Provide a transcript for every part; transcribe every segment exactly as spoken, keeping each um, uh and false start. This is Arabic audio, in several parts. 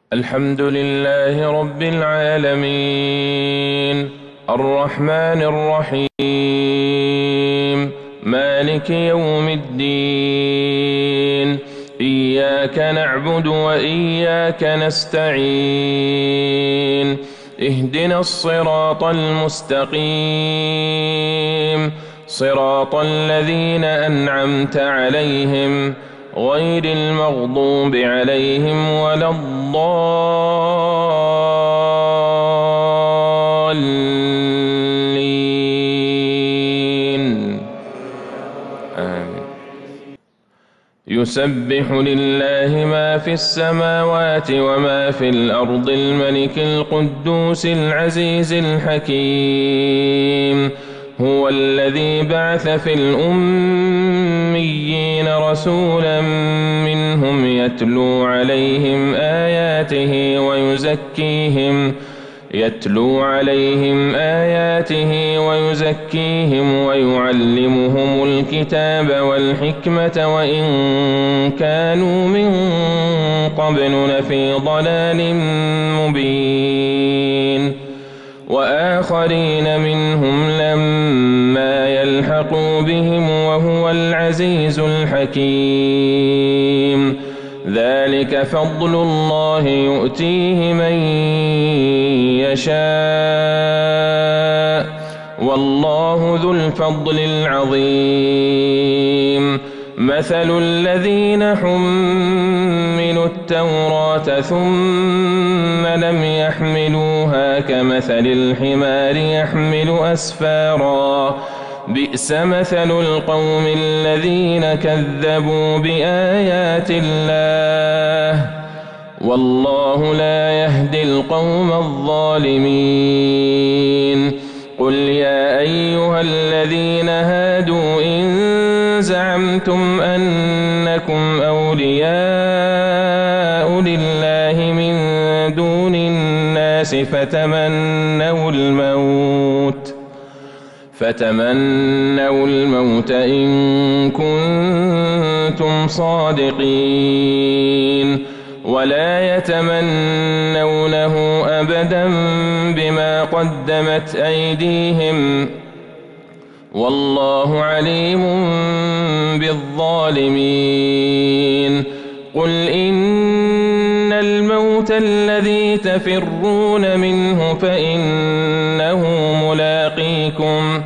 الحمد لله رب العالمين الرحمن الرحيم مالك يوم الدين إياك نعبد وإياك نستعين اهدنا الصراط المستقيم صراط الذين أنعمت عليهم غير المغضوب عليهم ولا الضالين آمين. يسبح لله ما في السماوات وما في الأرض الملك القدوس العزيز الحكيم هو الذي بعث في الأميين رسولا منهم يتلو عليهم آياته ويزكيهم يتلو عليهم آياته ويزكيهم ويعلمهم الكتاب والحكمة وإن كانوا من قبل لفي ضلال مبين وآخرين منهم لما يلحقوا بهم وهو العزيز الحكيم ذلك فضل الله يؤتيه من يشاء والله ذو الفضل العظيم مثل الذين حملوا التوراة ثم لم يحملوها كمثل الحمار يحمل أسفارا بئس مثل القوم الذين كذبوا بآيات الله والله لا يهدي القوم الظالمين قل يا أيها الذين هادوا إن زعمتم أنكم أولياء لله من دون الناس فتمنوا الموت فتمنوا الموت إن كنتم صادقين ولا يتمنونه أبدا بما قدمت أيديهم والله عليم بالظالمين قل إن الموت الذي تفرون منه فإنه ملاقيكم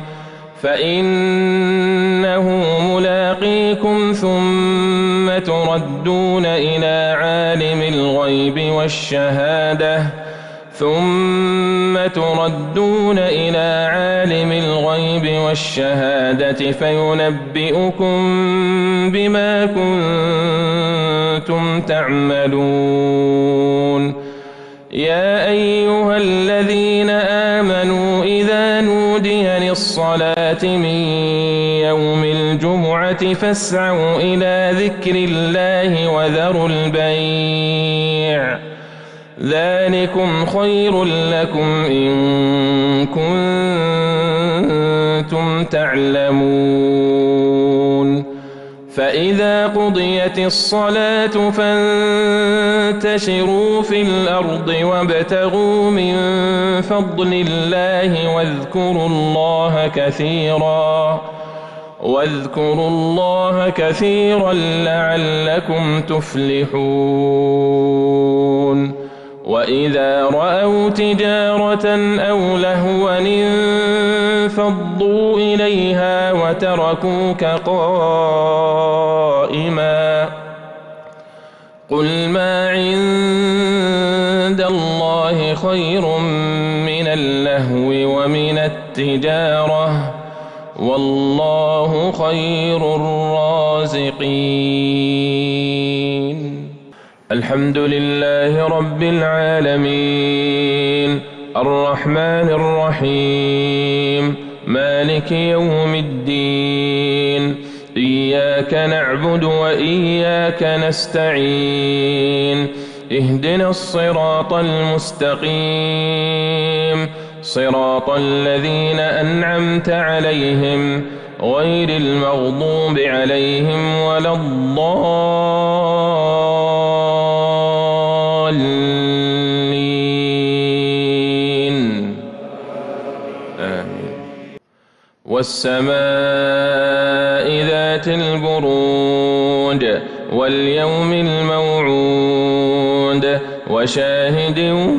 فإنه ملاقيكم ثم تردون إلى عالم الغيب والشهادة ثم تردون إلى عالم الغيب والشهادة فينبئكم بما كنتم تعملون يا أيها الذين آمنوا إذا نودي للصلاة من يوم الجمعة فاسعوا إلى ذكر الله وذروا البيع ذلكم خير لكم إن كنتم تعلمون فإذا قضيت الصلاة فانتشروا في الأرض وابتغوا من فضل الله واذكروا الله كثيرا واذكروا الله كثيرا لعلكم تفلحون وإذا رأوا تجارة أو لهوا انفضوا إليها وتركوك قائما قل ما عند الله خير من اللهو ومن التجارة والله خير الرازقين الحمد لله رب العالمين الرحمن الرحيم مالك يوم الدين إياك نعبد وإياك نستعين اهدنا الصراط المستقيم صراط الذين أنعمت عليهم غير المغضوب عليهم ولا الضالين والسماء ذات البروج واليوم الموعود وشاهد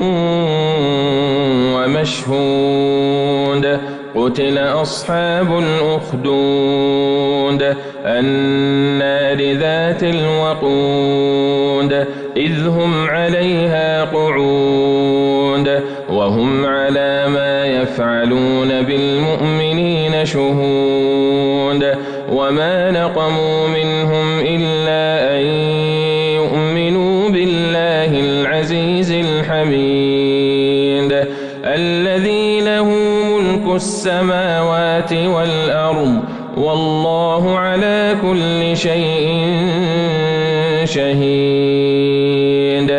ومشهود قتل أصحاب الأخدود النار ذات الوقود إذ هم عليها قعود وهم على ما يفعلون بالمؤمنين شهود وما نقموا منهم إلا أن يؤمنوا بالله العزيز الحميد الذي له ملك السماوات والأرض والله على كل شيء شهيد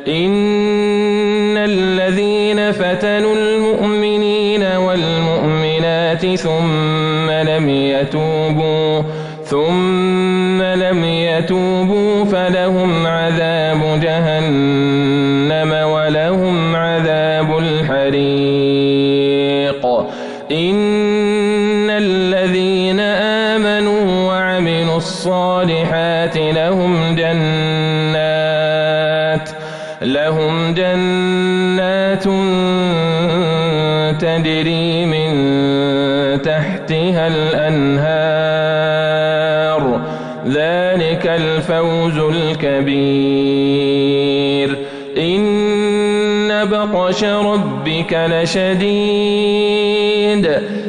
إن الذين فتنوا المؤمنين والمؤمنات ثم لم يتوبوا ثم لم يتوبوا فلهم عذاب جهنم ولهم عذاب الحريق إن الذين آمنوا وعملوا الصالحات لهم جنات لهم جنات تجري من تحتها الأنهار ذلك الفوز الكبير إن بطش ربك لشديد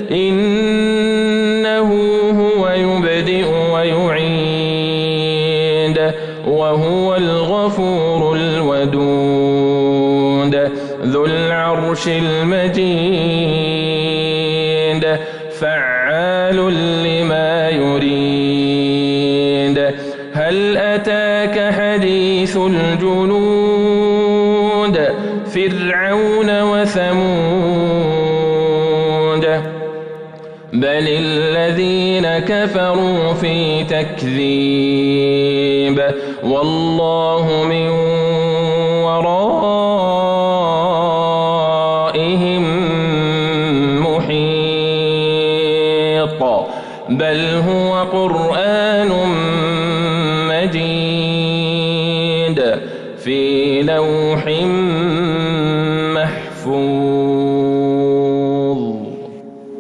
إنه هو يبدئ ويعيد وهو الغفور الودود ذو العرش المجيد فعال لما يريد هل أتاك حديث الجنود فرعون وثمود بل الذين كفروا في تكذيب والله من ورائهم محيط بل هو قرآن مجيد في لوح محفوظ.